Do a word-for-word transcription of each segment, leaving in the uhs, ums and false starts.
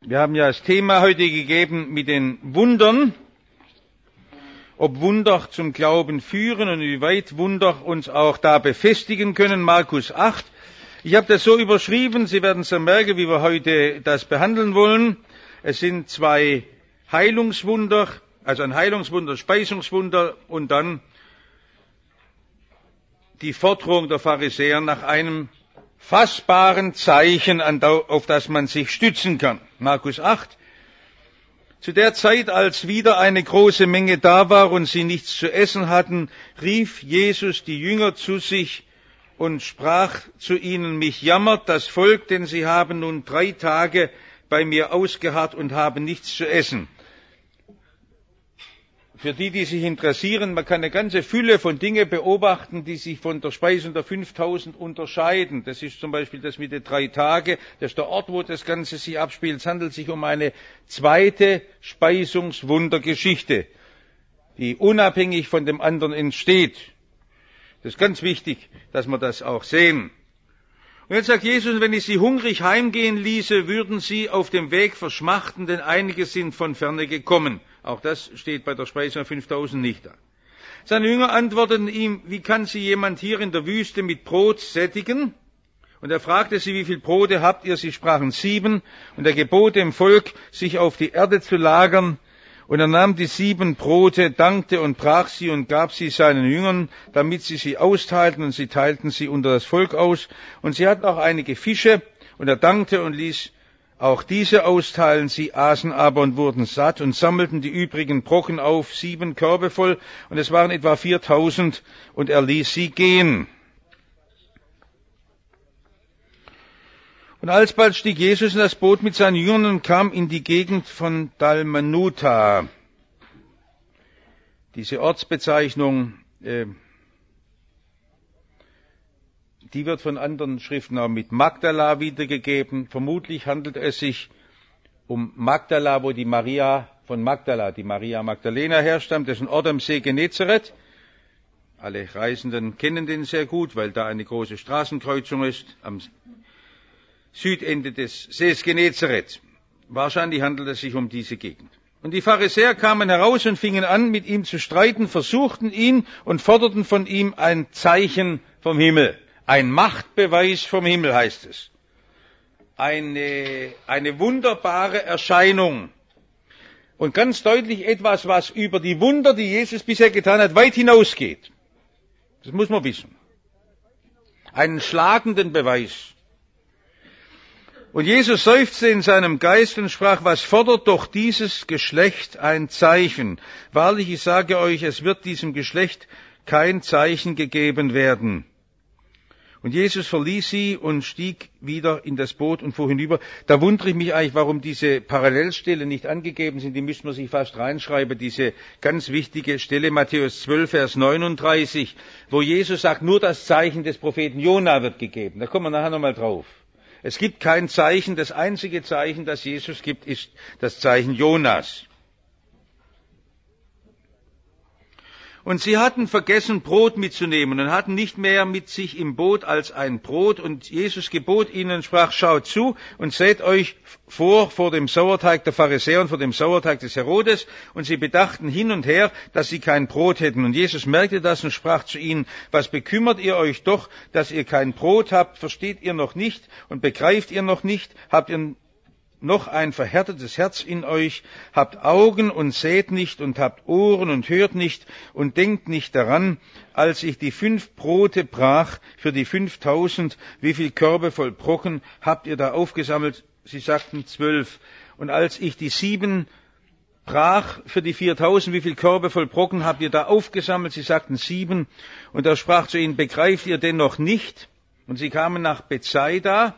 Wir haben ja das Thema heute gegeben mit den Wundern, ob Wunder zum Glauben führen und wie weit Wunder uns auch da befestigen können. Markus acht. Ich habe das so überschrieben, Sie werden es dann merken, wie wir heute das behandeln wollen. Es sind zwei Heilungswunder, also ein Heilungswunder, Speisungswunder und dann die Forderung der Pharisäer nach einem fassbaren Zeichen, auf das man sich stützen kann. Markus acht. Zu der Zeit, als wieder eine große Menge da war und sie nichts zu essen hatten, rief Jesus die Jünger zu sich und sprach zu ihnen: Mich jammert das Volk, denn sie haben nun drei Tage bei mir ausgeharrt und haben nichts zu essen. Für die, die sich interessieren, man kann eine ganze Fülle von Dingen beobachten, die sich von der Speisung der fünftausend unterscheiden. Das ist zum Beispiel das mit den drei Tagen. Das ist der Ort, wo das Ganze sich abspielt. Es handelt sich um eine zweite Speisungswundergeschichte, die unabhängig von dem anderen entsteht. Das ist ganz wichtig, dass wir das auch sehen. Und jetzt sagt Jesus, wenn ich sie hungrig heimgehen ließe, würden sie auf dem Weg verschmachten, denn einige sind von ferne gekommen. Auch das steht bei der Speisung der fünftausend nicht da. Seine Jünger antworteten ihm: Wie kann sie jemand hier in der Wüste mit Brot sättigen? Und er fragte sie: Wie viel Brote habt ihr? Sie sprachen: sieben. Und er gebot dem Volk, sich auf die Erde zu lagern. Und er nahm die sieben Brote, dankte und brach sie und gab sie seinen Jüngern, damit sie sie austeilten, und sie teilten sie unter das Volk aus. Und sie hatten auch einige Fische, und er dankte und ließ auch diese austeilen. Sie aßen aber und wurden satt und sammelten die übrigen Brocken auf, sieben Körbe voll, und es waren etwa viertausend, und er ließ sie gehen. Und alsbald stieg Jesus in das Boot mit seinen Jüngern und kam in die Gegend von Dalmanuta. Diese Ortsbezeichnung, äh, die wird von anderen Schriften auch mit Magdala wiedergegeben. Vermutlich handelt es sich um Magdala, wo die Maria von Magdala, die Maria Magdalena herstammt. Das ist ein Ort am See Genezareth. Alle Reisenden kennen den sehr gut, weil da eine große Straßenkreuzung ist, am Südende des Sees Genezareth. Wahrscheinlich handelt es sich um diese Gegend. Und die Pharisäer kamen heraus und fingen an, mit ihm zu streiten, versuchten ihn und forderten von ihm ein Zeichen vom Himmel. Ein Machtbeweis vom Himmel heißt es. Eine, eine wunderbare Erscheinung. Und ganz deutlich etwas, was über die Wunder, die Jesus bisher getan hat, weit hinausgeht. Das muss man wissen. Einen schlagenden Beweis. Und Jesus seufzte in seinem Geist und sprach: Was fordert doch dieses Geschlecht ein Zeichen? Wahrlich, ich sage euch, es wird diesem Geschlecht kein Zeichen gegeben werden. Und Jesus verließ sie und stieg wieder in das Boot und fuhr hinüber. Da wundere ich mich eigentlich, warum diese Parallelstellen nicht angegeben sind. Die müsste man sich fast reinschreiben. Diese ganz wichtige Stelle, Matthäus zwölf, Vers neununddreißig, wo Jesus sagt, nur das Zeichen des Propheten Jona wird gegeben. Da kommen wir nachher nochmal drauf. Es gibt kein Zeichen. Das einzige Zeichen, das Jesus gibt, ist das Zeichen Jonas. Und sie hatten vergessen, Brot mitzunehmen und hatten nicht mehr mit sich im Boot als ein Brot. Und Jesus gebot ihnen und sprach: Schaut zu und seht euch vor vor dem Sauerteig der Pharisäer und vor dem Sauerteig des Herodes. Und sie bedachten hin und her, dass sie kein Brot hätten. Und Jesus merkte das und sprach zu ihnen: Was bekümmert ihr euch doch, dass ihr kein Brot habt? Versteht ihr noch nicht und begreift ihr noch nicht? Habt ihr noch ein verhärtetes Herz in euch? Habt Augen und seht nicht und habt Ohren und hört nicht und denkt nicht daran, als ich die fünf Brote brach für die fünftausend, wie viel Körbe voll Brocken habt ihr da aufgesammelt? Sie sagten zwölf. Und als ich die sieben brach für die viertausend, wie viel Körbe voll Brocken habt ihr da aufgesammelt? Sie sagten sieben. Und er sprach zu ihnen: Begreift ihr denn noch nicht? Und sie kamen nach Bethsaida.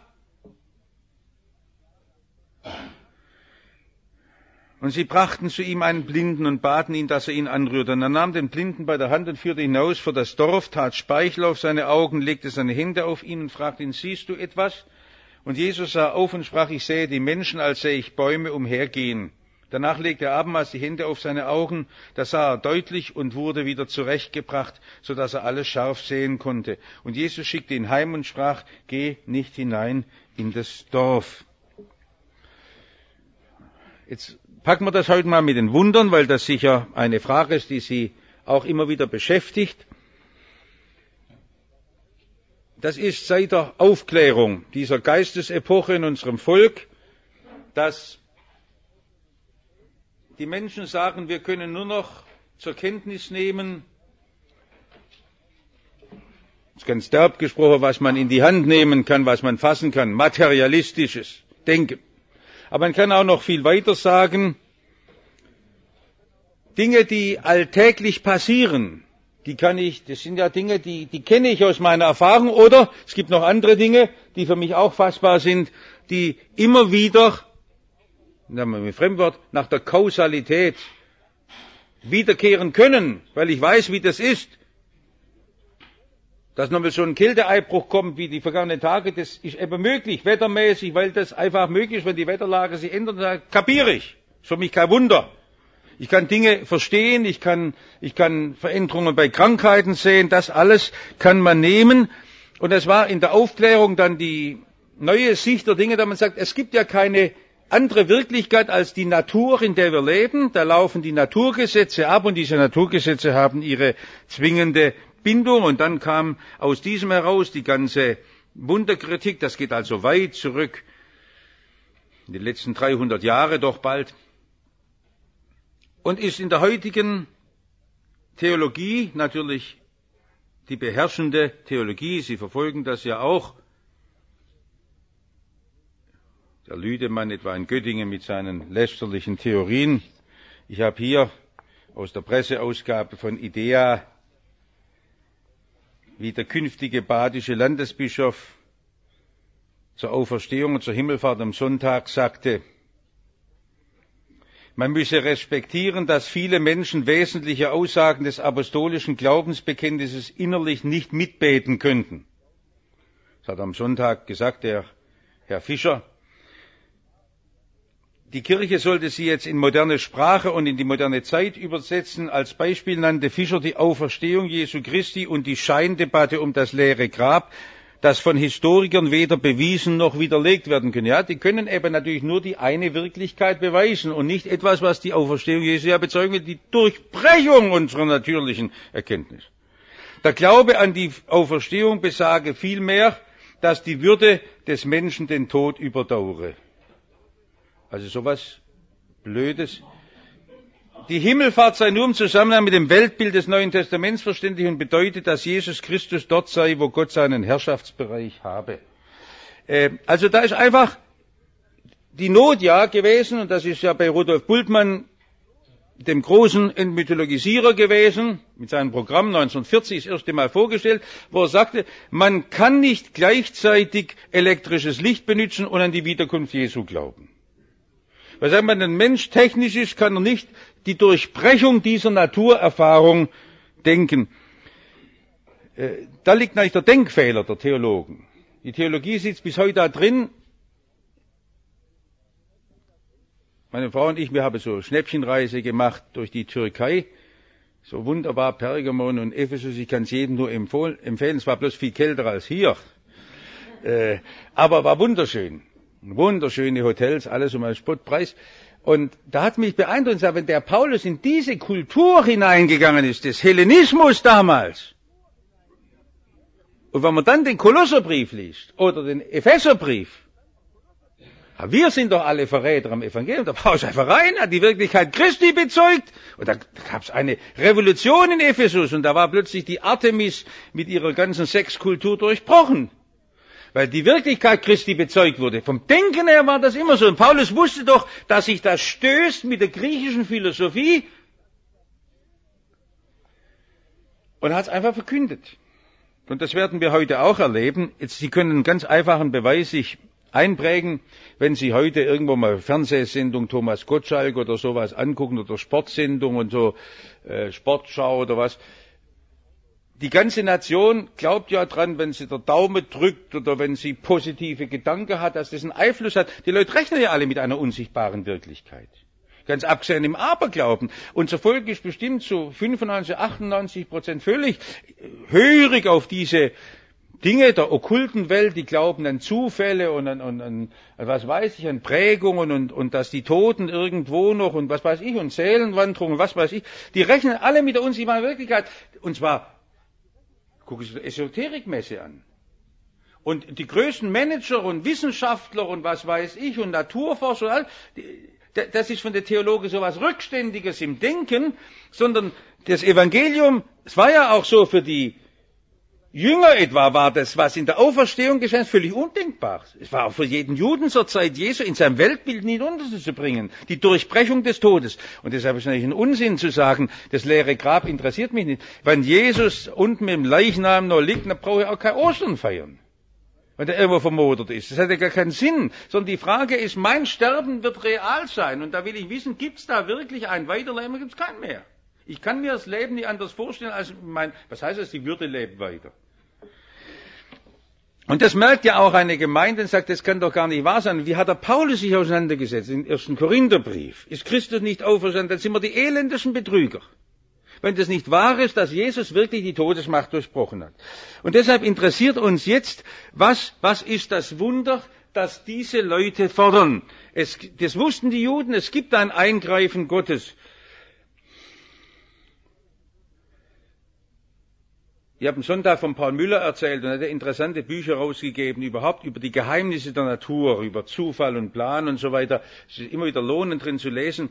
Und sie brachten zu ihm einen Blinden und baten ihn, dass er ihn anrührte. Und er nahm den Blinden bei der Hand und führte ihn hinaus vor das Dorf, tat Speichel auf seine Augen, legte seine Hände auf ihn und fragte ihn: Siehst du etwas? Und Jesus sah auf und sprach: Ich sehe die Menschen, als sähe ich Bäume umhergehen. Danach legte er abermals die Hände auf seine Augen, da sah er deutlich und wurde wieder zurechtgebracht, so dass er alles scharf sehen konnte. Und Jesus schickte ihn heim und sprach: Geh nicht hinein in das Dorf. Jetzt packen wir das heute mal mit den Wundern, weil das sicher eine Frage ist, die Sie auch immer wieder beschäftigt. Das ist seit der Aufklärung dieser Geistesepoche in unserem Volk, dass die Menschen sagen, wir können nur noch zur Kenntnis nehmen, das ist ganz derb gesprochen, was man in die Hand nehmen kann, was man fassen kann, materialistisches Denken. Aber man kann auch noch viel weiter sagen, Dinge, die alltäglich passieren, die kann ich, das sind ja Dinge, die, die kenne ich aus meiner Erfahrung, oder es gibt noch andere Dinge, die für mich auch fassbar sind, die immer wieder, nehmen wir mit Fremdwort, nach der Kausalität wiederkehren können, weil ich weiß, wie das ist. Dass nochmal so ein Kälteeinbruch kommt wie die vergangenen Tage, das ist eben möglich, wettermäßig, weil das einfach möglich ist, wenn die Wetterlage sich ändert, dann kapiere ich. Ist für mich kein Wunder. Ich kann Dinge verstehen, ich kann, ich kann Veränderungen bei Krankheiten sehen, das alles kann man nehmen. Und das war in der Aufklärung dann die neue Sicht der Dinge, da man sagt, es gibt ja keine andere Wirklichkeit als die Natur, in der wir leben. Da laufen die Naturgesetze ab und diese Naturgesetze haben ihre zwingende Bindung. Und dann kam aus diesem heraus die ganze Wunderkritik. Das geht also weit zurück, in die letzten dreihundert Jahre doch bald. Und ist in der heutigen Theologie natürlich die beherrschende Theologie. Sie verfolgen das ja auch. Der Lüdemann etwa in Göttingen mit seinen lästerlichen Theorien. Ich habe hier aus der Presseausgabe von IDEA, wie der künftige badische Landesbischof zur Auferstehung und zur Himmelfahrt am Sonntag sagte, man müsse respektieren, dass viele Menschen wesentliche Aussagen des apostolischen Glaubensbekenntnisses innerlich nicht mitbeten könnten. Das hat am Sonntag gesagt der Herr Fischer. Die Kirche sollte sie jetzt in moderne Sprache und in die moderne Zeit übersetzen. Als Beispiel nannte Fischer die Auferstehung Jesu Christi und die Scheindebatte um das leere Grab, das von Historikern weder bewiesen noch widerlegt werden können. Ja, die können eben natürlich nur die eine Wirklichkeit beweisen und nicht etwas, was die Auferstehung Jesu ja bezeugen will, die Durchbrechung unserer natürlichen Erkenntnis. Der Glaube an die Auferstehung besage vielmehr, dass die Würde des Menschen den Tod überdauere. Also sowas Blödes. Die Himmelfahrt sei nur im Zusammenhang mit dem Weltbild des Neuen Testaments verständlich und bedeutet, dass Jesus Christus dort sei, wo Gott seinen Herrschaftsbereich habe. Äh, also da ist einfach die Not ja gewesen, und das ist ja bei Rudolf Bultmann, dem großen Entmythologisierer gewesen, mit seinem Programm neunzehnhundertvierzig das erste Mal vorgestellt, wo er sagte, man kann nicht gleichzeitig elektrisches Licht benutzen und an die Wiederkunft Jesu glauben. Weil sagen wir, ein Mensch technisch ist, kann er nicht die Durchbrechung dieser Naturerfahrung denken. Äh, da liegt natürlich der Denkfehler der Theologen. Die Theologie sitzt bis heute da drin. Meine Frau und ich, wir haben so Schnäppchenreise gemacht durch die Türkei. So wunderbar, Pergamon und Ephesus, ich kann es jedem nur empfehlen. Es war bloß viel kälter als hier. Äh, aber war wunderschön. Wunderschöne Hotels, alles um einen Spottpreis. Und da hat mich beeindruckt, wenn der Paulus in diese Kultur hineingegangen ist, des Hellenismus damals, und wenn man dann den Kolosserbrief liest oder den Epheserbrief, ja, wir sind doch alle Verräter am Evangelium. Der Paulus einfach rein, hat die Wirklichkeit Christi bezeugt. Und da gab es eine Revolution in Ephesus und da war plötzlich die Artemis mit ihrer ganzen Sexkultur durchbrochen. Weil die Wirklichkeit Christi bezeugt wurde. Vom Denken her war das immer so. Und Paulus wusste doch, dass sich das stößt mit der griechischen Philosophie. Und hat es einfach verkündet. Und das werden wir heute auch erleben. Jetzt, Sie können einen ganz einfachen Beweis sich einprägen, wenn Sie heute irgendwo mal Fernsehsendung Thomas Gottschalk oder sowas angucken oder Sportsendung und so, äh, Sportschau oder was. Die ganze Nation glaubt ja dran, wenn sie der Daumen drückt oder wenn sie positive Gedanken hat, dass das einen Einfluss hat. Die Leute rechnen ja alle mit einer unsichtbaren Wirklichkeit. Ganz abgesehen im Aberglauben. Unser Volk ist bestimmt zu fünfundneunzig, achtundneunzig Prozent völlig hörig auf diese Dinge der okkulten Welt, die glauben an Zufälle und an, an, an was weiß ich, an Prägungen und, und dass die Toten irgendwo noch und was weiß ich und Seelenwanderungen, was weiß ich, die rechnen alle mit der unsichtbaren Wirklichkeit. Und zwar, guck ich die Esoterikmesse an. Und die größten Manager und Wissenschaftler und was weiß ich und Naturforscher, und all, das ist von der Theologie so was Rückständiges im Denken, sondern das Evangelium, es war ja auch so für die Jünger etwa, war das, was in der Auferstehung geschehen ist, völlig undenkbar. Es war auch für jeden Juden zur Zeit Jesu in seinem Weltbild nicht unterzubringen. Die Durchbrechung des Todes. Und deshalb ist es natürlich ein Unsinn zu sagen, das leere Grab interessiert mich nicht. Wenn Jesus unten mit dem Leichnam noch liegt, dann brauche ich auch kein Ostern feiern. Wenn der irgendwo vermodert ist. Das hat ja gar keinen Sinn. Sondern die Frage ist, mein Sterben wird real sein. Und da will ich wissen, gibt es da wirklich ein Weiterleben oder gibt es keinen mehr? Ich kann mir das Leben nicht anders vorstellen als mein, was heißt das, die Würde lebt weiter. Und das merkt ja auch eine Gemeinde und sagt, das kann doch gar nicht wahr sein. Wie hat der Paulus sich auseinandergesetzt im ersten Korintherbrief? Ist Christus nicht auferstanden? Dann sind wir die elendischen Betrüger. Wenn das nicht wahr ist, dass Jesus wirklich die Todesmacht durchbrochen hat. Und deshalb interessiert uns jetzt, was, was ist das Wunder, das diese Leute fordern? Es, das wussten die Juden, es gibt ein Eingreifen Gottes. Ich habe am Sonntag von Paul Müller erzählt und er hat interessante Bücher rausgegeben, überhaupt über die Geheimnisse der Natur, über Zufall und Plan und so weiter. Es ist immer wieder lohnend drin zu lesen.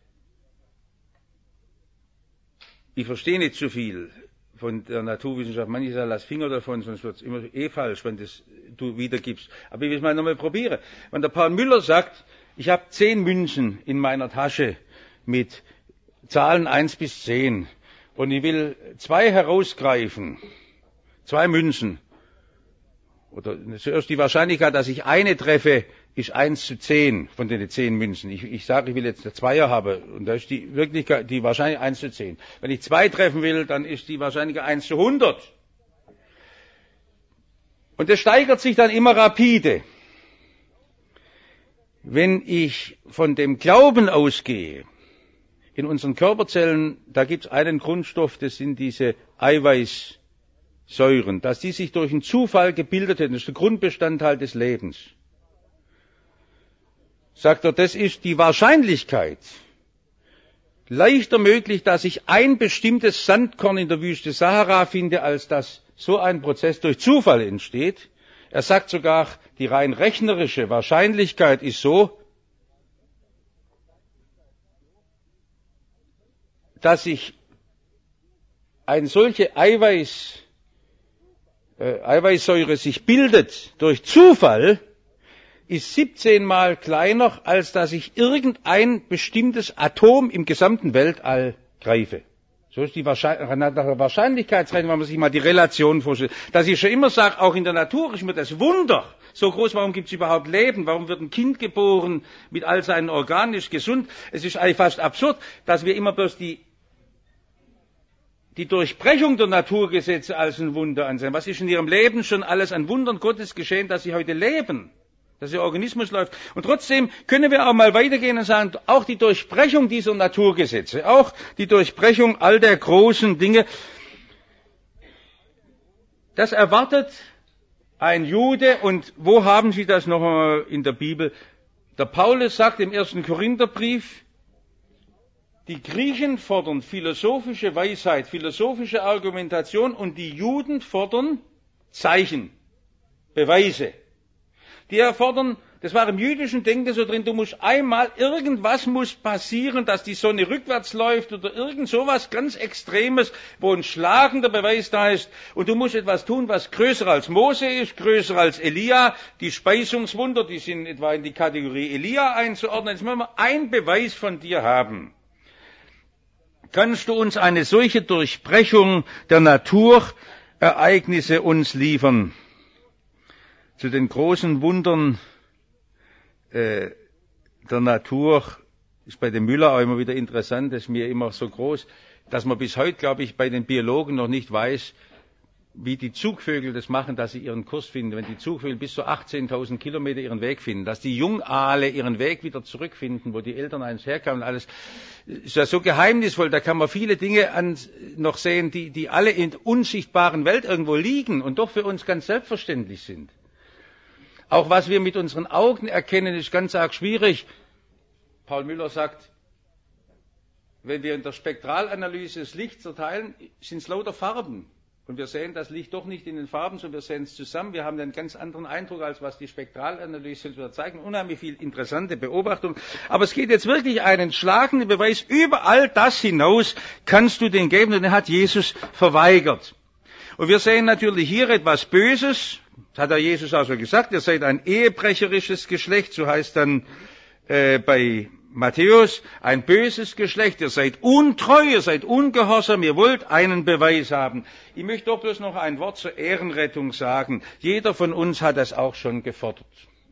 Ich verstehe nicht so viel von der Naturwissenschaft. Manche sagen, lass Finger davon, sonst wird es immer eh falsch, wenn das du wiedergibst. Aber ich will es mal nochmal probieren. Wenn der Paul Müller sagt, ich habe zehn Münzen in meiner Tasche mit Zahlen eins bis zehn. Und ich will zwei herausgreifen, zwei Münzen. Oder zuerst die Wahrscheinlichkeit, dass ich eine treffe, ist eins zu zehn von den zehn Münzen. Ich, ich sage, ich will jetzt eine Zweier haben. Und da ist die Wirklichkeit, die Wahrscheinlichkeit eins zu zehn. Wenn ich zwei treffen will, dann ist die Wahrscheinlichkeit eins zu hundert. Und das steigert sich dann immer rapide. Wenn ich von dem Glauben ausgehe, in unseren Körperzellen, da gibt es einen Grundstoff, das sind diese Eiweißsäuren, dass die sich durch einen Zufall gebildet hätten. Das ist der Grundbestandteil des Lebens. Sagt er, das ist die Wahrscheinlichkeit leichter möglich, dass ich ein bestimmtes Sandkorn in der Wüste Sahara finde, als dass so ein Prozess durch Zufall entsteht. Er sagt sogar, die rein rechnerische Wahrscheinlichkeit ist so, dass sich eine solche Eiweiß, äh, Eiweißsäure sich bildet durch Zufall, ist siebzehn Mal kleiner, als dass ich irgendein bestimmtes Atom im gesamten Weltall greife. So ist die Wahrscheinlichkeitsrechnung, wenn man sich mal die Relation vorstellt. Dass ich schon immer sage, auch in der Natur ist mir das Wunder so groß, warum gibt es überhaupt Leben? Warum wird ein Kind geboren mit all seinen Organen, ist gesund? Es ist eigentlich fast absurd, dass wir immer bloß die die Durchbrechung der Naturgesetze als ein Wunder ansehen. Was ist in ihrem Leben schon alles an Wundern Gottes geschehen, dass sie heute leben, dass ihr Organismus läuft. Und trotzdem können wir auch mal weitergehen und sagen, auch die Durchbrechung dieser Naturgesetze, auch die Durchbrechung all der großen Dinge, das erwartet ein Jude. Und wo haben Sie das noch einmal in der Bibel? Der Paulus sagt im ersten Korintherbrief, die Griechen fordern philosophische Weisheit, philosophische Argumentation und die Juden fordern Zeichen, Beweise. Die erfordern, das war im jüdischen Denken so drin, du musst einmal, irgendwas muss passieren, dass die Sonne rückwärts läuft oder irgend sowas ganz Extremes, wo ein schlagender Beweis da ist. Und du musst etwas tun, was größer als Mose ist, größer als Elia. Die Speisungswunder, die sind etwa in die Kategorie Elia einzuordnen. Jetzt müssen wir einen Beweis von dir haben. Kannst du uns eine solche Durchbrechung der Naturereignisse uns liefern? Zu den großen Wundern äh, der Natur ist bei dem Müller auch immer wieder interessant, das ist mir immer so groß, dass man bis heute, glaube ich, bei den Biologen noch nicht weiß, wie die Zugvögel das machen, dass sie ihren Kurs finden, wenn die Zugvögel bis zu achtzehntausend Kilometer ihren Weg finden, dass die Jungaale ihren Weg wieder zurückfinden, wo die Eltern eins herkamen, alles ist ja so geheimnisvoll, da kann man viele Dinge an, noch sehen, die, die alle in der unsichtbaren Welt irgendwo liegen und doch für uns ganz selbstverständlich sind. Auch was wir mit unseren Augen erkennen, ist ganz arg schwierig. Paul Müller sagt, wenn wir in der Spektralanalyse das Licht zerteilen, sind es lauter Farben. Und wir sehen das Licht doch nicht in den Farben, sondern wir sehen es zusammen. Wir haben einen ganz anderen Eindruck, als was die Spektralanalyse zeigt. Unheimlich viel interessante Beobachtung. Aber es geht jetzt wirklich einen schlagenden Beweis. Über all das hinaus kannst du den geben. Und den hat Jesus verweigert. Und wir sehen natürlich hier etwas Böses. Das hat ja Jesus auch so gesagt. Ihr seid ein ehebrecherisches Geschlecht. So heißt dann äh, bei Matthäus, ein böses Geschlecht, ihr seid untreu, ihr seid ungehorsam, ihr wollt einen Beweis haben. Ich möchte doch bloß noch ein Wort zur Ehrenrettung sagen. Jeder von uns hat das auch schon gefordert.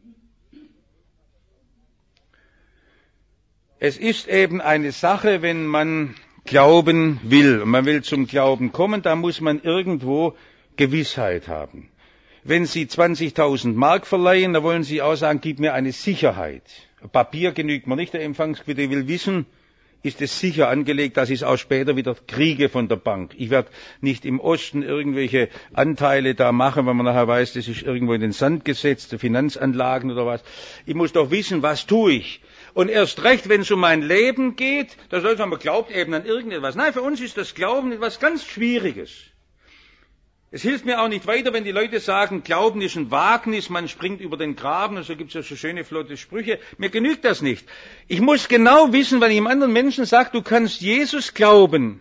Es ist eben eine Sache, wenn man glauben will und man will zum Glauben kommen, da muss man irgendwo Gewissheit haben. Wenn Sie zwanzigtausend Mark verleihen, da wollen Sie auch sagen, gib mir eine Sicherheit. Papier genügt mir nicht, der Empfangsquittung will wissen, ist es sicher angelegt, dass ich es auch später wieder kriege von der Bank. Ich werde nicht im Osten irgendwelche Anteile da machen, wenn man nachher weiß, das ist irgendwo in den Sand gesetzt, Finanzanlagen oder was. Ich muss doch wissen, was tue ich. Und erst recht, wenn es um mein Leben geht, da soll man glaubt eben an irgendetwas. Nein, für uns ist das Glauben etwas ganz Schwieriges. Es hilft mir auch nicht weiter, wenn die Leute sagen, Glauben ist ein Wagnis, man springt über den Graben, und so gibt es ja so schöne, flotte Sprüche. Mir genügt das nicht. Ich muss genau wissen, wenn ich einem anderen Menschen sage, du kannst Jesus glauben.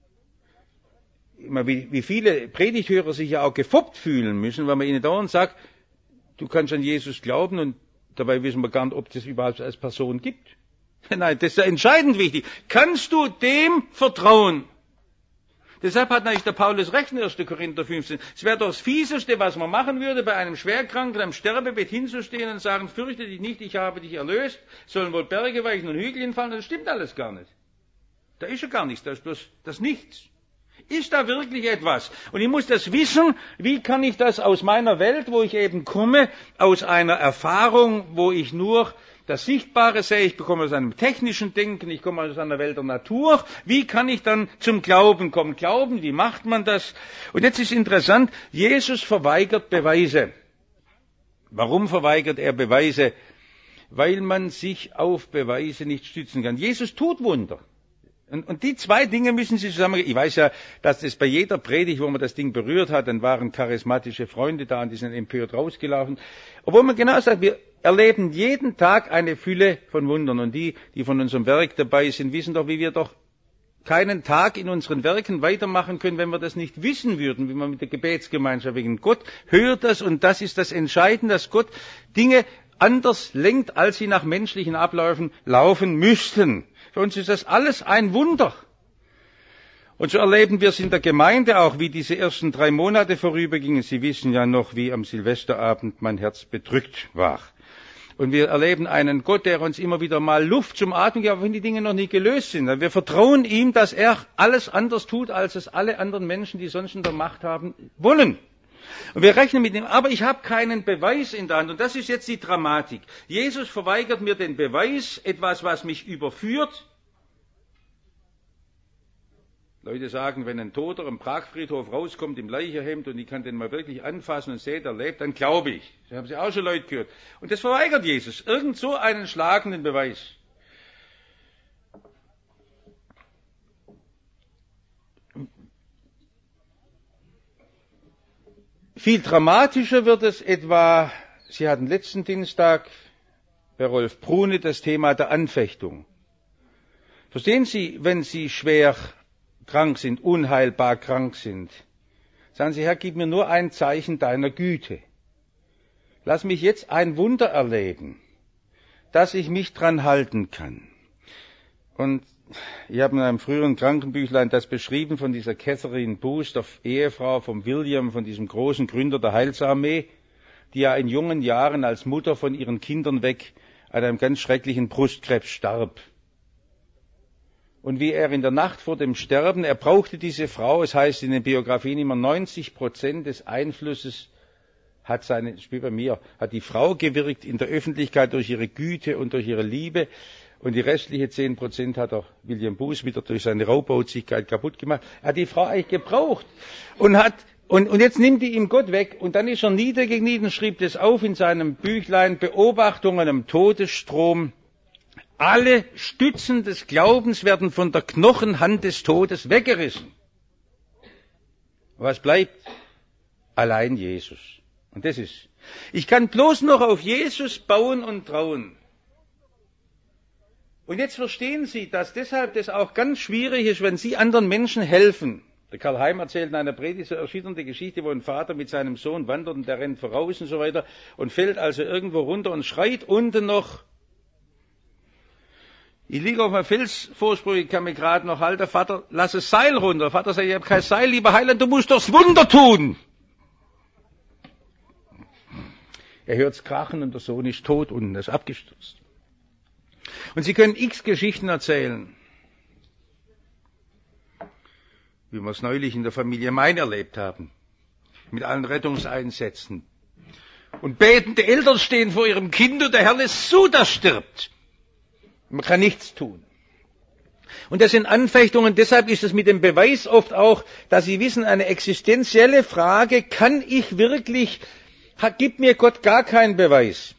Wie, wie viele Predigthörer sich ja auch gefoppt fühlen müssen, weil man ihnen dauernd sagt, du kannst an Jesus glauben, und dabei wissen wir gar nicht, ob das überhaupt als Person gibt. Nein, das ist ja entscheidend wichtig. Kannst du dem vertrauen? Deshalb hat natürlich der Paulus recht in erster Korinther fünfzehn. Es wäre doch das Fieseste, was man machen würde, bei einem Schwerkranken am Sterbebett hinzustehen und sagen, fürchte dich nicht, ich habe dich erlöst, sollen wohl Berge weichen und Hügel hinfallen. Das stimmt alles gar nicht. Da ist ja gar nichts, da ist bloß das Nichts. Ist da wirklich etwas? Und ich muss das wissen, wie kann ich das aus meiner Welt, wo ich eben komme, aus einer Erfahrung, wo ich nur das Sichtbare sehe, ich bekomme aus einem technischen Denken, ich komme aus einer Welt der Natur. Wie kann ich dann zum Glauben kommen? Glauben, wie macht man das? Und jetzt ist interessant, Jesus verweigert Beweise. Warum verweigert er Beweise? Weil man sich auf Beweise nicht stützen kann. Jesus tut Wunder. Und, und die zwei Dinge müssen Sie zusammen. Ich weiß ja, dass das bei jeder Predigt, wo man das Ding berührt hat, dann waren charismatische Freunde da und die sind empört rausgelaufen. Obwohl man genau sagt, wir erleben jeden Tag eine Fülle von Wundern. Und die, die von unserem Werk dabei sind, wissen doch, wie wir doch keinen Tag in unseren Werken weitermachen können, wenn wir das nicht wissen würden, wie man mit der Gebetsgemeinschaft wegen Gott hört das, und das ist das Entscheidende, dass Gott Dinge anders lenkt, als sie nach menschlichen Abläufen laufen müssten. Für uns ist das alles ein Wunder. Und so erleben wir es in der Gemeinde auch, wie diese ersten drei Monate vorübergingen. Sie wissen ja noch, wie am Silvesterabend mein Herz bedrückt war. Und wir erleben einen Gott, der uns immer wieder mal Luft zum Atmen gibt, auch wenn die Dinge noch nicht gelöst sind. Wir vertrauen ihm, dass er alles anders tut, als es alle anderen Menschen, die sonst in der Macht haben, wollen. Und wir rechnen mit ihm, aber ich habe keinen Beweis in der Hand. Und das ist jetzt die Dramatik. Jesus verweigert mir den Beweis, etwas, was mich überführt. Leute sagen, wenn ein Toter am Pragfriedhof rauskommt im Leichenhemd und ich kann den mal wirklich anfassen und sehe, der lebt, dann glaube ich. Das haben Sie auch schon Leute gehört. Und das verweigert Jesus. Irgend so einen schlagenden Beweis. Viel dramatischer wird es etwa, Sie hatten letzten Dienstag bei Rolf Brune das Thema der Anfechtung. Verstehen Sie, wenn Sie schwer krank sind, unheilbar krank sind, sagen Sie, Herr, gib mir nur ein Zeichen deiner Güte. Lass mich jetzt ein Wunder erleben, dass ich mich dran halten kann. Und ich habe in einem früheren Krankenbüchlein das beschrieben von dieser Catherine Booth, der Ehefrau von William, von diesem großen Gründer der Heilsarmee, die ja in jungen Jahren als Mutter von ihren Kindern weg an einem ganz schrecklichen Brustkrebs starb. Und wie er in der Nacht vor dem Sterben, er brauchte diese Frau, es heißt in den Biografien immer neunzig Prozent des Einflusses hat seine, wie bei mir, hat die Frau gewirkt in der Öffentlichkeit durch ihre Güte und durch ihre Liebe. Und die restliche zehn Prozent hat auch William Booth wieder durch seine Raubautzigkeit kaputt gemacht. Er hat die Frau eigentlich gebraucht und hat, und, und jetzt nimmt die ihm Gott weg. Und dann ist er niedergekniet und schrieb das auf in seinem Büchlein, Beobachtungen am Todesstrom. Alle Stützen des Glaubens werden von der Knochenhand des Todes weggerissen. Was bleibt? Allein Jesus. Und das ist, ich kann bloß noch auf Jesus bauen und trauen. Und jetzt verstehen Sie, dass deshalb das auch ganz schwierig ist, wenn Sie anderen Menschen helfen. Der Karl Heim erzählt in einer Predigt so erschütternde Geschichte, wo ein Vater mit seinem Sohn wandert und der rennt voraus und so weiter und fällt also irgendwo runter und schreit unten noch, ich liege auf einem Felsvorsprung, ich kann mich gerade noch halten, Vater, lass das Seil runter. Der Vater sagt, ich habe kein Seil, lieber Heiland, du musst doch das Wunder tun. Er hört's krachen und der Sohn ist tot unten, er ist abgestürzt. Und Sie können x Geschichten erzählen, wie wir es neulich in der Familie Mein erlebt haben, mit allen Rettungseinsätzen. Und betende Eltern stehen vor ihrem Kind und der Herr lässt zu, das stirbt. Man kann nichts tun. Und das sind Anfechtungen, deshalb ist es mit dem Beweis oft auch, dass Sie wissen, eine existenzielle Frage, kann ich wirklich, gibt mir Gott gar keinen Beweis.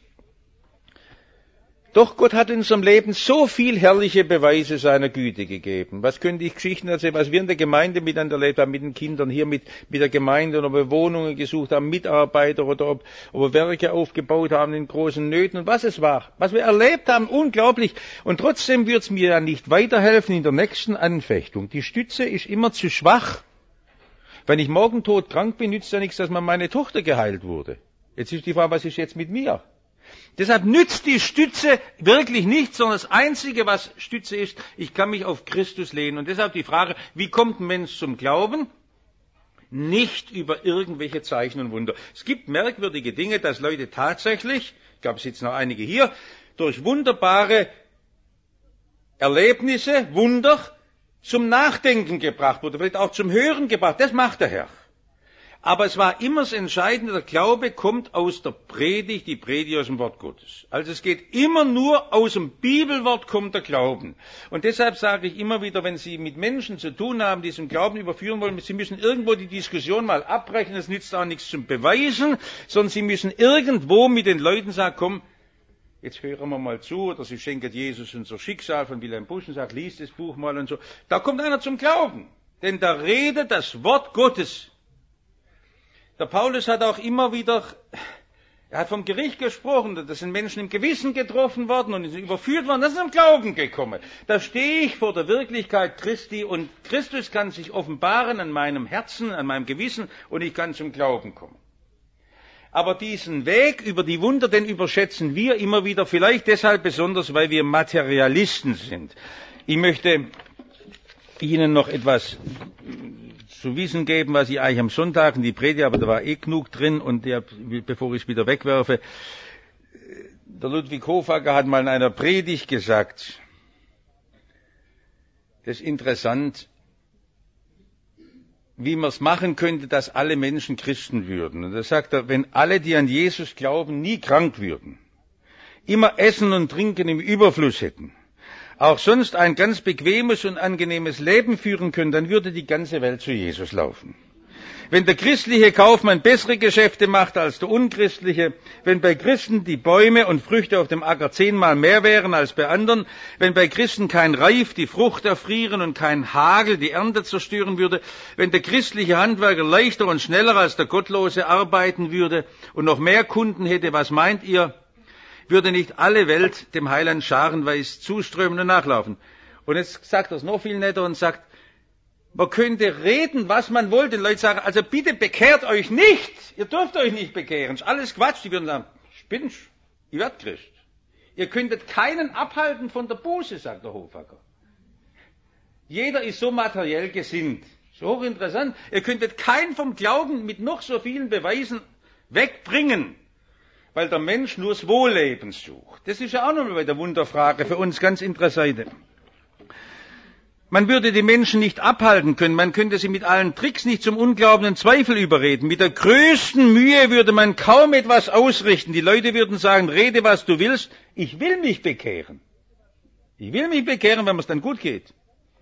Doch Gott hat in unserem Leben so viel herrliche Beweise seiner Güte gegeben. Was könnte ich Geschichten erzählen, was wir in der Gemeinde miteinander erlebt haben, mit den Kindern hier, mit, mit der Gemeinde, oder ob wir Wohnungen gesucht haben, Mitarbeiter, oder ob, ob wir Werke aufgebaut haben in großen Nöten und was es war. Was wir erlebt haben, unglaublich. Und trotzdem wird es mir ja nicht weiterhelfen in der nächsten Anfechtung. Die Stütze ist immer zu schwach. Wenn ich morgen todkrank bin, nützt ja nichts, dass man meine Tochter geheilt wurde. Jetzt ist die Frage, was ist jetzt mit mir? Deshalb nützt die Stütze wirklich nichts, sondern das Einzige, was Stütze ist, ich kann mich auf Christus lehnen. Und deshalb die Frage, wie kommt ein Mensch zum Glauben? Nicht über irgendwelche Zeichen und Wunder. Es gibt merkwürdige Dinge, dass Leute tatsächlich, ich glaube, es sitzen noch einige hier, durch wunderbare Erlebnisse, Wunder, zum Nachdenken gebracht wurden, vielleicht auch zum Hören gebracht. Das macht der Herr. Aber es war immer das Entscheidende, der Glaube kommt aus der Predigt, die Predigt aus dem Wort Gottes. Also es geht immer nur aus dem Bibelwort kommt der Glauben. Und deshalb sage ich immer wieder, wenn Sie mit Menschen zu tun haben, die zum Glauben überführen wollen, Sie müssen irgendwo die Diskussion mal abbrechen, es nützt auch nichts zum Beweisen, sondern Sie müssen irgendwo mit den Leuten sagen, komm, jetzt hören wir mal zu, oder Sie schenken Jesus unser Schicksal von Wilhelm Busch und sagt, lies das Buch mal und so. Da kommt einer zum Glauben. Denn da redet das Wort Gottes. Der Paulus hat auch immer wieder, er hat vom Gericht gesprochen, da sind Menschen im Gewissen getroffen worden und sind überführt worden, das ist im Glauben gekommen. Da stehe ich vor der Wirklichkeit Christi und Christus kann sich offenbaren an meinem Herzen, an meinem Gewissen und ich kann zum Glauben kommen. Aber diesen Weg über die Wunder, den überschätzen wir immer wieder, vielleicht deshalb besonders, weil wir Materialisten sind. Ich möchte Ihnen noch etwas zu wissen geben, was ich eigentlich am Sonntag in die Predigt, aber da war eh genug drin und der, bevor ich es wieder wegwerfe, der Ludwig Hofacker hat mal in einer Predigt gesagt, das ist interessant, wie man es machen könnte, dass alle Menschen Christen würden. Und da sagt er, wenn alle, die an Jesus glauben, nie krank würden, immer Essen und Trinken im Überfluss hätten, auch sonst ein ganz bequemes und angenehmes Leben führen können, dann würde die ganze Welt zu Jesus laufen. Wenn der christliche Kaufmann bessere Geschäfte macht als der unchristliche, wenn bei Christen die Bäume und Früchte auf dem Acker zehnmal mehr wären als bei anderen, wenn bei Christen kein Reif die Frucht erfrieren und kein Hagel die Ernte zerstören würde, wenn der christliche Handwerker leichter und schneller als der Gottlose arbeiten würde und noch mehr Kunden hätte, was meint ihr? Würde nicht alle Welt dem Heiland scharenweise zuströmen und nachlaufen. Und jetzt sagt er es noch viel netter und sagt, man könnte reden, was man wollte. Die Leute sagen, also bitte bekehrt euch nicht. Ihr dürft euch nicht bekehren. Das ist alles Quatsch. Die würden sagen, spinnst, ihr werdet Christ. Ihr könntet keinen abhalten von der Buße, sagt der Hofacker. Jeder ist so materiell gesinnt. So hochinteressant. Ihr könntet keinen vom Glauben mit noch so vielen Beweisen wegbringen, weil der Mensch nur das Wohlleben sucht. Das ist ja auch nochmal bei der Wunderfrage für uns ganz interessant. Man würde die Menschen nicht abhalten können, man könnte sie mit allen Tricks nicht zum Unglauben und Zweifel überreden. Mit der größten Mühe würde man kaum etwas ausrichten. Die Leute würden sagen, rede was du willst, ich will mich bekehren. Ich will mich bekehren, wenn es dann gut geht.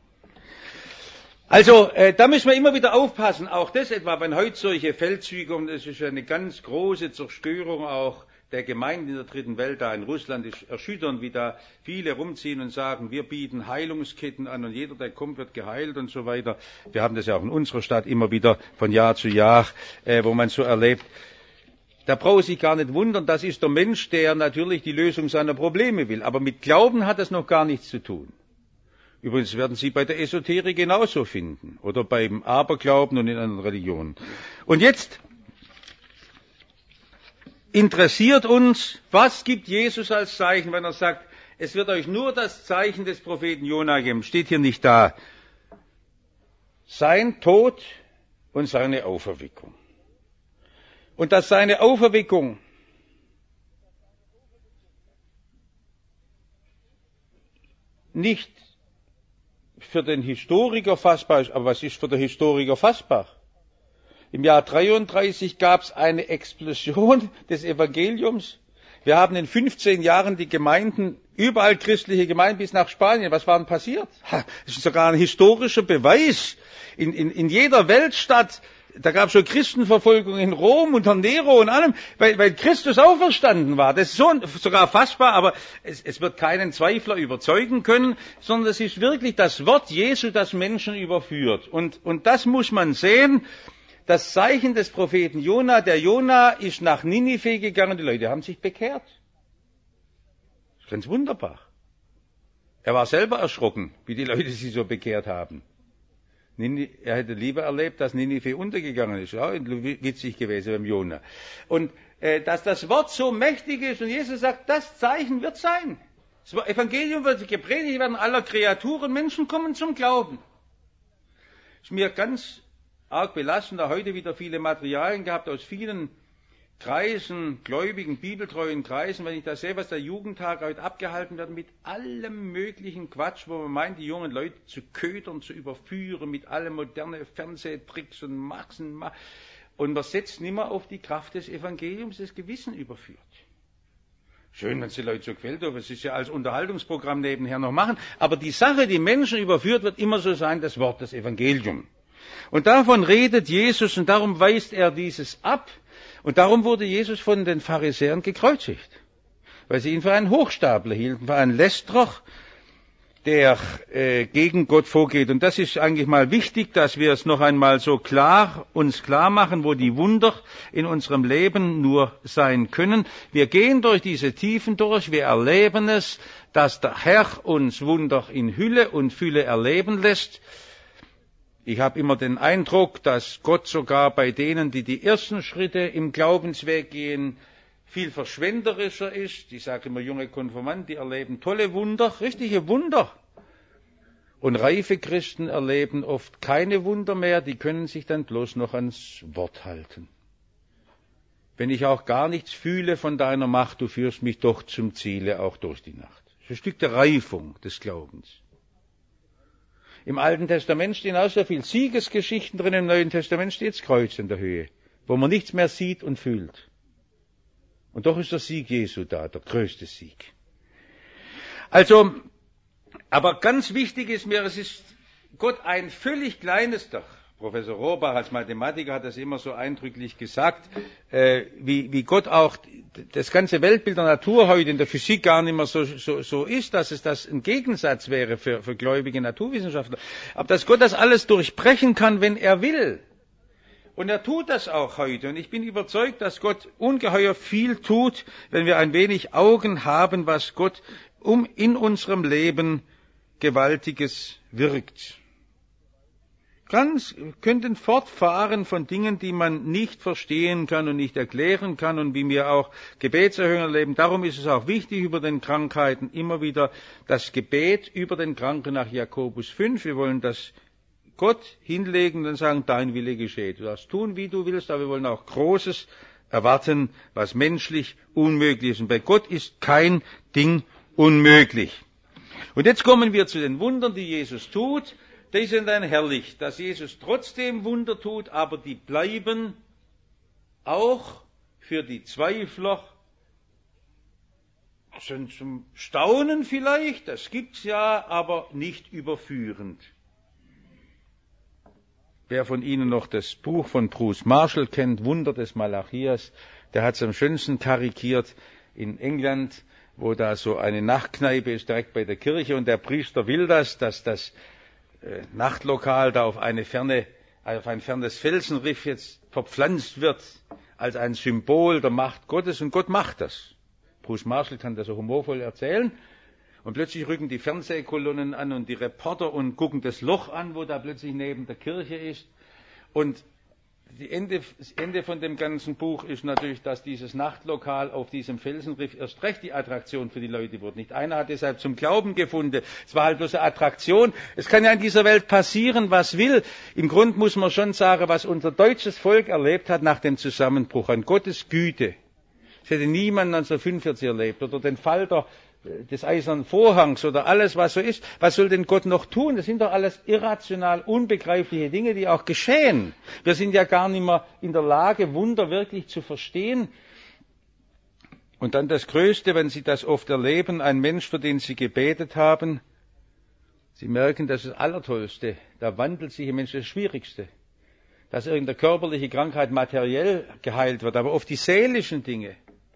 Also, äh, da müssen wir immer wieder aufpassen, auch das etwa, wenn heute solche Feldzüge, und es ist eine ganz große Zerstörung auch der Gemeinden in der dritten Welt, da in Russland ist erschütternd, wie da viele rumziehen und sagen, wir bieten Heilungsketten an und jeder, der kommt, wird geheilt und so weiter. Wir haben das ja auch in unserer Stadt immer wieder von Jahr zu Jahr, äh, wo man so erlebt. Da braucht sich gar nicht wundern, das ist der Mensch, der natürlich die Lösung seiner Probleme will. Aber mit Glauben hat das noch gar nichts zu tun. Übrigens werden Sie bei der Esoterik genauso finden oder beim Aberglauben und in anderen Religionen. Und jetzt interessiert uns, was gibt Jesus als Zeichen, wenn er sagt, es wird euch nur das Zeichen des Propheten Jona geben. Steht hier nicht da. Sein Tod und seine Auferweckung. Und dass seine Auferweckung nicht für den Historiker fassbar ist, aber was ist für den Historiker fassbar? Im Jahr dreiunddreißig gab es eine Explosion des Evangeliums. Wir haben in fünfzehn Jahren die Gemeinden, überall christliche Gemeinden bis nach Spanien. Was war denn passiert? Das ist sogar ein historischer Beweis. In, in, in jeder Weltstadt, da gab es schon Christenverfolgung in Rom unter Nero und allem, weil, weil Christus auferstanden war. Das ist so, sogar fassbar, aber es, es wird keinen Zweifler überzeugen können, sondern es ist wirklich das Wort Jesu, das Menschen überführt. Und, und das muss man sehen. Das Zeichen des Propheten Jona, der Jona ist nach Ninive gegangen, die Leute haben sich bekehrt. Das ist ganz wunderbar. Er war selber erschrocken, wie die Leute sich so bekehrt haben. Er hätte lieber erlebt, dass Ninive untergegangen ist. Ja, witzig gewesen beim Jona. Und äh, dass das Wort so mächtig ist und Jesus sagt, das Zeichen wird sein. Das Evangelium wird gepredigt werden aller Kreaturen, Menschen kommen zum Glauben. Ist mir ganz arg belastend, da heute wieder viele Materialien gehabt aus vielen Kreisen, gläubigen, bibeltreuen Kreisen, wenn ich da sehe, was der Jugendtag heute abgehalten wird, mit allem möglichen Quatsch, wo man meint, die jungen Leute zu ködern, zu überführen, mit allen modernen Fernsehtricks und Maxen. Und man setzt nicht mehr auf die Kraft des Evangeliums, das Gewissen überführt. Schön, wenn es die Leute so gefällt, aber es ist ja als Unterhaltungsprogramm nebenher noch machen. Aber die Sache, die Menschen überführt, wird immer so sein, das Wort, das Evangelium. Und davon redet Jesus und darum weist er dieses ab. Und darum wurde Jesus von den Pharisäern gekreuzigt, weil sie ihn für einen Hochstapler hielten, für einen Lästerer, der äh, gegen Gott vorgeht. Und das ist eigentlich mal wichtig, dass wir es noch einmal so klar uns klar machen, wo die Wunder in unserem Leben nur sein können. Wir gehen durch diese Tiefen durch, wir erleben es, dass der Herr uns Wunder in Hülle und Fülle erleben lässt. Ich habe immer den Eindruck, dass Gott sogar bei denen, die die ersten Schritte im Glaubensweg gehen, viel verschwenderischer ist. Ich sage immer, junge Konfirmanden, die erleben tolle Wunder, richtige Wunder. Und reife Christen erleben oft keine Wunder mehr, die können sich dann bloß noch ans Wort halten. Wenn ich auch gar nichts fühle von deiner Macht, du führst mich doch zum Ziele, auch durch die Nacht. Das ist ein Stück der Reifung des Glaubens. Im Alten Testament stehen auch so viele Siegesgeschichten drin, im Neuen Testament steht das Kreuz in der Höhe, wo man nichts mehr sieht und fühlt. Und doch ist der Sieg Jesu da, der größte Sieg. Also, aber ganz wichtig ist mir, es ist Gott ein völlig kleines, doch Professor Rohrbach als Mathematiker hat das immer so eindrücklich gesagt, äh, wie, wie Gott auch das ganze Weltbild der Natur heute in der Physik gar nicht mehr so, so, so ist, dass es das ein Gegensatz wäre für, für gläubige Naturwissenschaftler. Aber dass Gott das alles durchbrechen kann, wenn er will. Und er tut das auch heute. Und ich bin überzeugt, dass Gott ungeheuer viel tut, wenn wir ein wenig Augen haben, was Gott um in unserem Leben Gewaltiges wirkt. Ganz, könnten fortfahren von Dingen, die man nicht verstehen kann und nicht erklären kann und wie wir auch Gebetserhörungen erleben. Darum ist es auch wichtig, über den Krankheiten immer wieder das Gebet über den Kranken nach Jakobus fünf. Wir wollen das Gott hinlegen und sagen, dein Wille geschehe. Du darfst tun, wie du willst, aber wir wollen auch Großes erwarten, was menschlich unmöglich ist. Und bei Gott ist kein Ding unmöglich. Und jetzt kommen wir zu den Wundern, die Jesus tut. Die sind dann herrlich, dass Jesus trotzdem Wunder tut, aber die bleiben auch für die Zweifler sind zum Staunen vielleicht, das gibt's ja, aber nicht überführend. Wer von Ihnen noch das Buch von Bruce Marshall kennt, Wunder des Malachias, der hat es am schönsten karikiert in England, wo da so eine Nachtkneipe ist, direkt bei der Kirche, und der Priester will das, dass das äh, Nachtlokal da auf eine ferne, auf ein fernes Felsenriff jetzt verpflanzt wird, als ein Symbol der Macht Gottes, und Gott macht das. Bruce Marshall kann das so humorvoll erzählen. Und plötzlich rücken die Fernsehkolonnen an und die Reporter und gucken das Loch an, wo da plötzlich neben der Kirche ist. Und die Ende, das Ende von dem ganzen Buch ist natürlich, dass dieses Nachtlokal auf diesem Felsenriff erst recht die Attraktion für die Leute wurde. Nicht einer hat deshalb zum Glauben gefunden. Es war halt bloß eine Attraktion. Es kann ja in dieser Welt passieren, was will. Im Grund muss man schon sagen, was unser deutsches Volk erlebt hat nach dem Zusammenbruch an Gottes Güte. Das hätte niemand neunzehnhundertfünfundvierzig erlebt. Oder den Fall der, des Eisernen Vorhangs oder alles, was so ist. Was soll denn Gott noch tun? Das sind doch alles irrational, unbegreifliche Dinge, die auch geschehen. Wir sind ja gar nicht mehr in der Lage, Wunder wirklich zu verstehen. Und dann das Größte, wenn Sie das oft erleben, ein Mensch, für den Sie gebetet haben, Sie merken, das ist das Allertollste. Da wandelt sich ein Mensch, das Schwierigste. Dass irgendeine körperliche Krankheit materiell geheilt wird, aber oft die seelischen Dinge.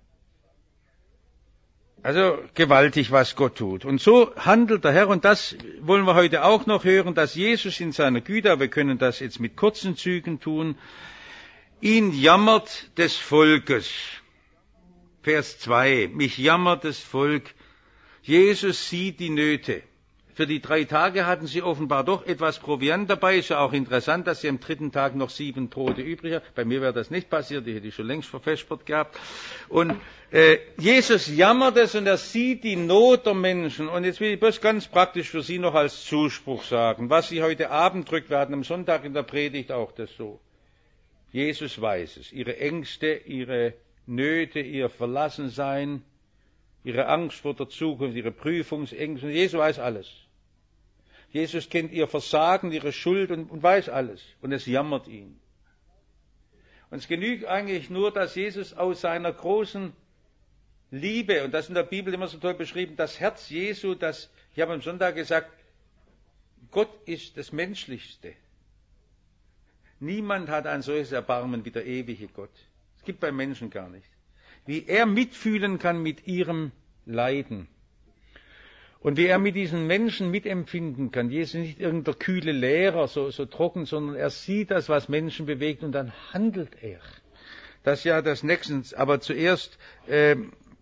Also gewaltig, was Gott tut. Und so handelt der Herr, und das wollen wir heute auch noch hören, dass Jesus in seiner Güte, aber wir können das jetzt mit kurzen Zügen tun, ihn jammert des Volkes. Vers zwei, mich jammert das Volk. Jesus sieht die Nöte. Für die drei Tage hatten sie offenbar doch etwas Proviant dabei. Ist ja auch interessant, dass sie am dritten Tag noch sieben Brote übrig haben. Bei mir wäre das nicht passiert, die hätte ich schon längst vervespert gehabt. Und äh, Jesus jammert es und er sieht die Not der Menschen. Und jetzt will ich bloß ganz praktisch für Sie noch als Zuspruch sagen, was Sie heute Abend drückt, wir hatten am Sonntag in der Predigt auch das so. Jesus weiß es. Ihre Ängste, Ihre Nöte, Ihr Verlassensein, Ihre Angst vor der Zukunft, Ihre Prüfungsängste. Jesus weiß alles. Jesus kennt Ihr Versagen, Ihre Schuld und, und weiß alles. Und es jammert ihn. Und es genügt eigentlich nur, dass Jesus aus seiner großen Liebe, und das ist in der Bibel immer so toll beschrieben, das Herz Jesu, das, ich habe am Sonntag gesagt, Gott ist das Menschlichste. Niemand hat ein solches Erbarmen wie der ewige Gott. Es gibt beim Menschen gar nicht. Wie er mitfühlen kann mit ihrem Leiden. Und wie er mit diesen Menschen mitempfinden kann. Jesus ist nicht irgendein kühle Lehrer, so, so trocken, sondern er sieht das, was Menschen bewegt, und dann handelt er. Das ist ja das Nächste. Aber zuerst, äh,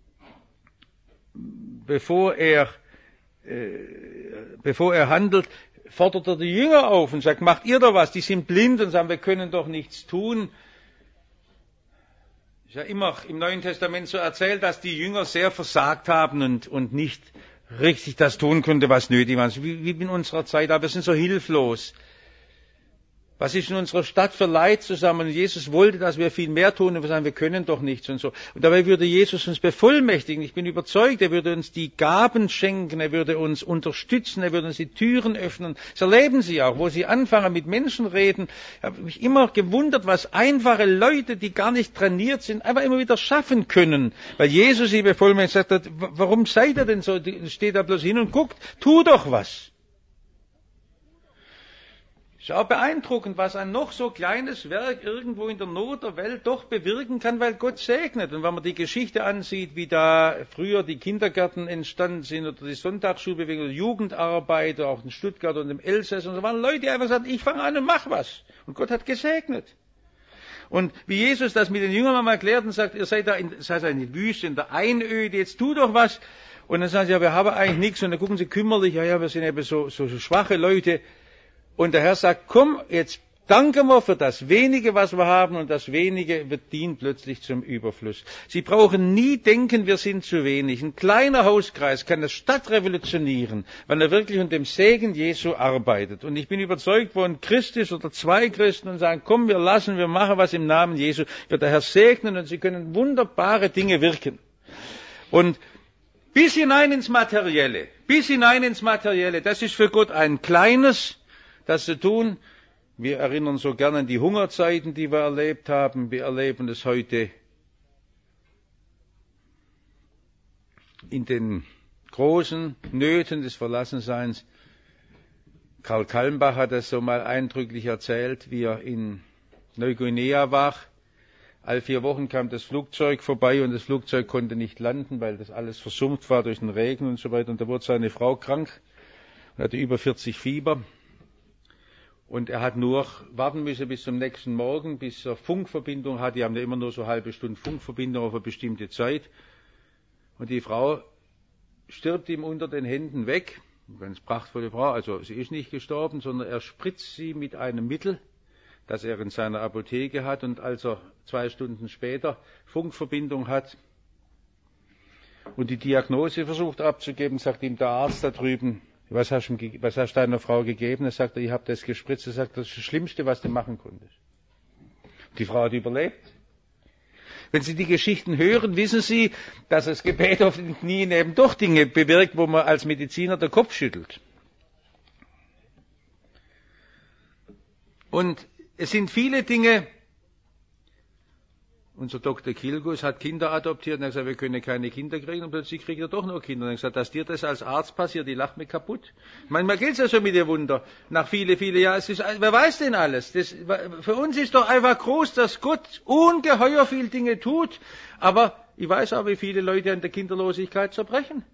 bevor er, äh, bevor er handelt, fordert er die Jünger auf und sagt, macht ihr doch was? Die sind blind und sagen, wir können doch nichts tun. Ist ja immer im Neuen Testament so erzählt, dass die Jünger sehr versagt haben und, und nicht richtig das tun konnte, was nötig war. Wie, wie in unserer Zeit, aber wir sind so hilflos. Was ist in unserer Stadt für Leid zusammen? Und Jesus wollte, dass wir viel mehr tun, und wir sagen, wir können doch nichts und so. Und dabei würde Jesus uns bevollmächtigen. Ich bin überzeugt, er würde uns die Gaben schenken, er würde uns unterstützen, er würde uns die Türen öffnen. Das erleben Sie auch, wo Sie anfangen mit Menschen reden. Ich habe mich immer gewundert, was einfache Leute, die gar nicht trainiert sind, einfach immer wieder schaffen können. Weil Jesus sie bevollmächtigt hat, warum seid ihr denn so? Steht da bloß hin und guckt, tu doch was. Es ist auch beeindruckend, was ein noch so kleines Werk irgendwo in der Not der Welt doch bewirken kann, weil Gott segnet. Und wenn man die Geschichte ansieht, wie da früher die Kindergärten entstanden sind oder die Sonntagsschulbewegung oder Jugendarbeit, oder auch in Stuttgart und im Elsass, und da waren Leute, die einfach sagten, ich fange an und mach was. Und Gott hat gesegnet. Und wie Jesus das mit den Jüngern einmal erklärt und sagt, ihr seid da in, seid in der Wüste, in der Einöde, jetzt tu doch was. Und dann sagen sie, ja, wir haben eigentlich nichts. Und dann gucken sie kümmerlich, ja, ja, wir sind eben so, so, so schwache Leute. Und der Herr sagt, komm, jetzt danken wir für das Wenige, was wir haben, und das Wenige wird dient plötzlich zum Überfluss. Sie brauchen nie denken, wir sind zu wenig. Ein kleiner Hauskreis kann eine Stadt revolutionieren, wenn er wirklich unter dem Segen Jesu arbeitet. Und ich bin überzeugt, wo ein Christ ist oder zwei Christen und sagen, komm, wir lassen, wir machen was im Namen Jesu, wird der Herr segnen und sie können wunderbare Dinge wirken. Und bis hinein ins Materielle, Bis hinein ins Materielle. Das ist für Gott ein kleines, das zu tun. Wir erinnern so gerne an die Hungerzeiten, die wir erlebt haben. Wir erleben es heute in den großen Nöten des Verlassenseins. Karl Kalmbach hat das so mal eindrücklich erzählt, wie er in Neuguinea war. Alle vier Wochen kam das Flugzeug vorbei und das Flugzeug konnte nicht landen, weil das alles versumpft war durch den Regen und so weiter. Und da wurde seine Frau krank und hatte über vierzig Fieber. Und er hat nur warten müssen bis zum nächsten Morgen, bis er Funkverbindung hat. Die haben ja immer nur so eine halbe Stunde Funkverbindung auf eine bestimmte Zeit. Und die Frau stirbt ihm unter den Händen weg. Eine ganz prachtvolle Frau. Also sie ist nicht gestorben, sondern er spritzt sie mit einem Mittel, das er in seiner Apotheke hat. Und als er zwei Stunden später Funkverbindung hat und die Diagnose versucht abzugeben, sagt ihm der Arzt da drüben, was hast du, was hast du deiner Frau gegeben? Er sagt, ich habe das gespritzt. Er sagt, das ist das Schlimmste, was du machen konntest. Die Frau hat überlebt. Wenn Sie die Geschichten hören, wissen Sie, dass das Gebet auf den Knien eben doch Dinge bewirkt, wo man als Mediziner den Kopf schüttelt. Und es sind viele Dinge. Unser Doktor Kilgus hat Kinder adoptiert und hat gesagt, wir können keine Kinder kriegen, und plötzlich kriegt er doch noch Kinder. Und er hat gesagt, dass dir das als Arzt passiert, die lacht mich kaputt. Manchmal geht es ja schon mit dem Wunder. Nach viele, viele Jahren, es ist, wer weiß denn alles? Das, für uns ist doch einfach groß, dass Gott ungeheuer viel Dinge tut, aber ich weiß auch, wie viele Leute an der Kinderlosigkeit zerbrechen.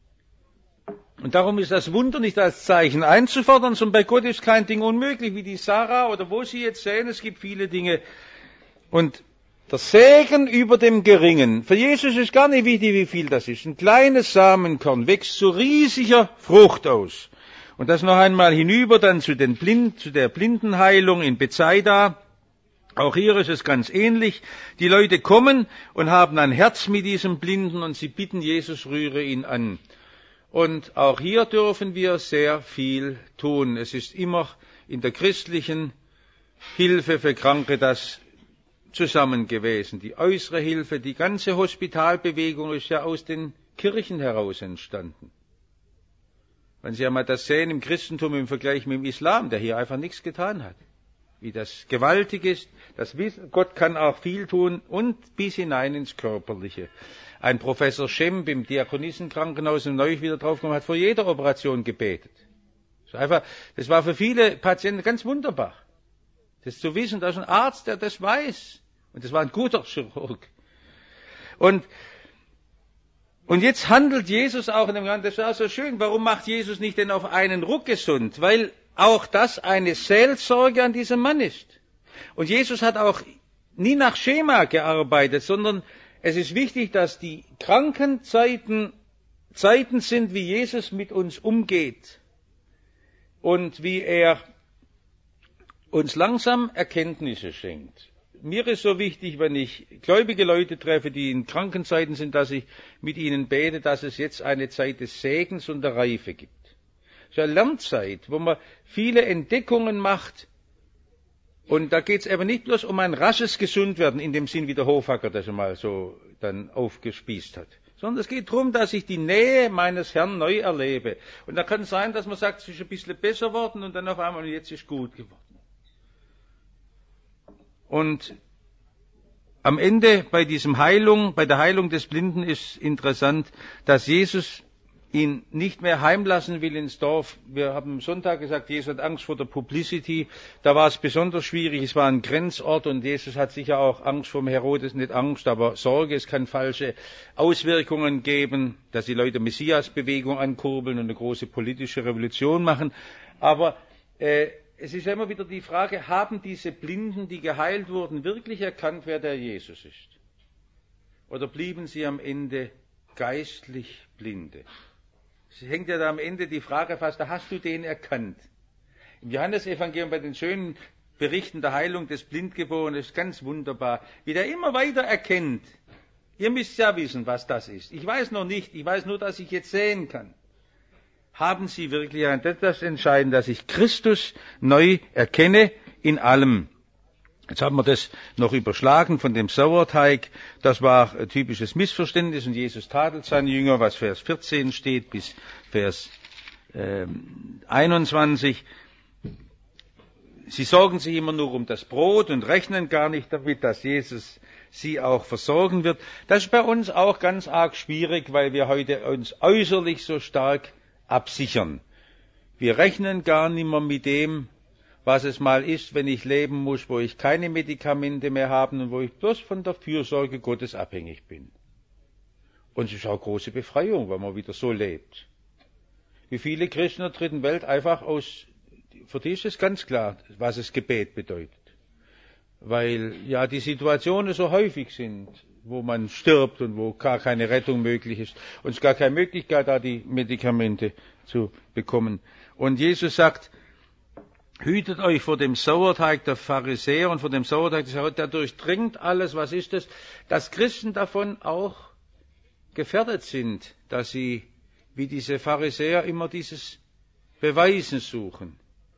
Und darum ist das Wunder nicht als Zeichen einzufordern, sondern bei Gott ist kein Ding unmöglich, wie die Sarah oder wo Sie jetzt sehen, es gibt viele Dinge. Und der Segen über dem Geringen. Für Jesus ist gar nicht wichtig, wie viel das ist. Ein kleines Samenkorn wächst zu riesiger Frucht aus. Und das noch einmal hinüber dann zu, den Blind, zu der Blindenheilung in Bethsaida. Auch hier ist es ganz ähnlich. Die Leute kommen und haben ein Herz mit diesem Blinden und sie bitten Jesus, rühre ihn an. Und auch hier dürfen wir sehr viel tun. Es ist immer in der christlichen Hilfe für Kranke das zusammen gewesen. Die äußere Hilfe, die ganze Hospitalbewegung ist ja aus den Kirchen heraus entstanden. Wenn Sie einmal das sehen im Christentum im Vergleich mit dem Islam, der hier einfach nichts getan hat. Wie das gewaltig ist, das Wissen, Gott kann auch viel tun und bis hinein ins Körperliche. Ein Professor Schemp im Diakonissenkrankenhaus in Neuch wieder draufgekommen, hat vor jeder Operation gebetet. Das, einfach, das war für viele Patienten ganz wunderbar. Das zu wissen, da ist ein Arzt, der das weiß. Und das war ein guter Chirurg. Und, und jetzt handelt Jesus auch in dem Ganzen, das ist auch so schön. Warum macht Jesus nicht denn auf einen Ruck gesund? Weil auch das eine Seelsorge an diesem Mann ist. Und Jesus hat auch nie nach Schema gearbeitet, sondern es ist wichtig, dass die Krankenzeiten Zeiten sind, wie Jesus mit uns umgeht. Und wie er uns langsam Erkenntnisse schenkt. Mir ist so wichtig, wenn ich gläubige Leute treffe, die in Krankenzeiten sind, dass ich mit ihnen bete, dass es jetzt eine Zeit des Segens und der Reife gibt. Es ist eine Lernzeit, wo man viele Entdeckungen macht. Und da geht es aber nicht bloß um ein rasches Gesundwerden, in dem Sinn, wie der Hofhacker das einmal so dann aufgespießt hat. Sondern es geht darum, dass ich die Nähe meines Herrn neu erlebe. Und da kann es sein, dass man sagt, es ist ein bisschen besser geworden und dann auf einmal, jetzt ist gut geworden. Und am Ende bei diesem Heilung, bei der Heilung des Blinden ist interessant, dass Jesus ihn nicht mehr heimlassen will ins Dorf. Wir haben am Sonntag gesagt, Jesus hat Angst vor der Publicity. Da war es besonders schwierig. Es war ein Grenzort und Jesus hat sicher auch Angst vor dem Herodes, nicht Angst, aber Sorge. Es kann falsche Auswirkungen geben, dass die Leute Messias-Bewegung ankurbeln und eine große politische Revolution machen. Aber äh, es ist ja immer wieder die Frage, haben diese Blinden, die geheilt wurden, wirklich erkannt, wer der Jesus ist? Oder blieben sie am Ende geistlich blinde? Es hängt ja da am Ende die Frage fast, da hast du den erkannt? Im Johannesevangelium bei den schönen Berichten der Heilung des Blindgeborenen ist ganz wunderbar, wie der immer weiter erkennt. Ihr müsst ja wissen, was das ist. Ich weiß noch nicht, ich weiß nur, dass ich jetzt sehen kann. Haben Sie wirklich ein, das ist das Entscheidende, dass ich Christus neu erkenne in allem. Jetzt haben wir das noch überschlagen von dem Sauerteig. Das war ein typisches Missverständnis und Jesus tadelt seine Jünger, was Vers vierzehn steht bis Vers äh, einundzwanzig. Sie sorgen sich immer nur um das Brot und rechnen gar nicht damit, dass Jesus sie auch versorgen wird. Das ist bei uns auch ganz arg schwierig, weil wir heute uns äußerlich so stark absichern. Wir rechnen gar nicht mehr mit dem, was es mal ist, wenn ich leben muss, wo ich keine Medikamente mehr habe und wo ich bloß von der Fürsorge Gottes abhängig bin. Und es ist auch große Befreiung, wenn man wieder so lebt. Wie viele Christen in der dritten Welt einfach aus, für die ist es ganz klar, was es Gebet bedeutet. Weil ja die Situationen so häufig sind, wo man stirbt und wo gar keine Rettung möglich ist und es gar keine Möglichkeit da die Medikamente zu bekommen. Und Jesus sagt, hütet euch vor dem Sauerteig der Pharisäer und vor dem Sauerteig des Herodes, der durchdringt alles. Was ist das? Dass Christen davon auch gefährdet sind, dass sie, wie diese Pharisäer, immer dieses Beweisen suchen.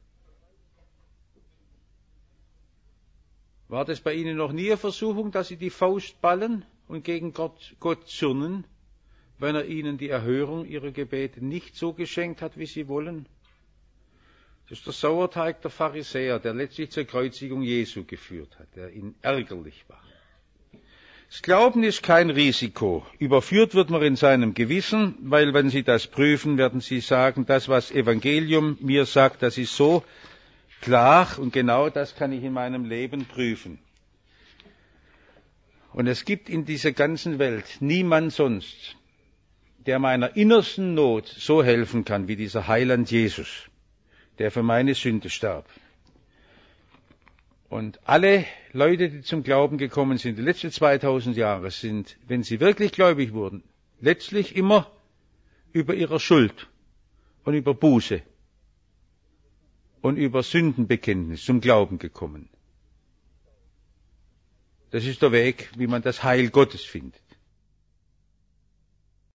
War das bei Ihnen noch nie eine Versuchung, dass Sie die Faust ballen und gegen Gott, Gott zürnen, wenn er Ihnen die Erhörung Ihrer Gebete nicht so geschenkt hat, wie Sie wollen? Das ist der Sauerteig der Pharisäer, der letztlich zur Kreuzigung Jesu geführt hat, der ihnen ärgerlich war. Das Glauben ist kein Risiko. Überführt wird man in seinem Gewissen, weil wenn Sie das prüfen, werden Sie sagen, das, was Evangelium mir sagt, das ist so klar und genau das kann ich in meinem Leben prüfen. Und es gibt in dieser ganzen Welt niemand sonst, der meiner innersten Not so helfen kann wie dieser Heiland Jesus, der für meine Sünde starb. Und alle Leute, die zum Glauben gekommen sind, die letzten zweitausend Jahre, sind, wenn sie wirklich gläubig wurden, letztlich immer über ihre Schuld und über Buße und über Sündenbekenntnis zum Glauben gekommen. Das ist der Weg, wie man das Heil Gottes findet.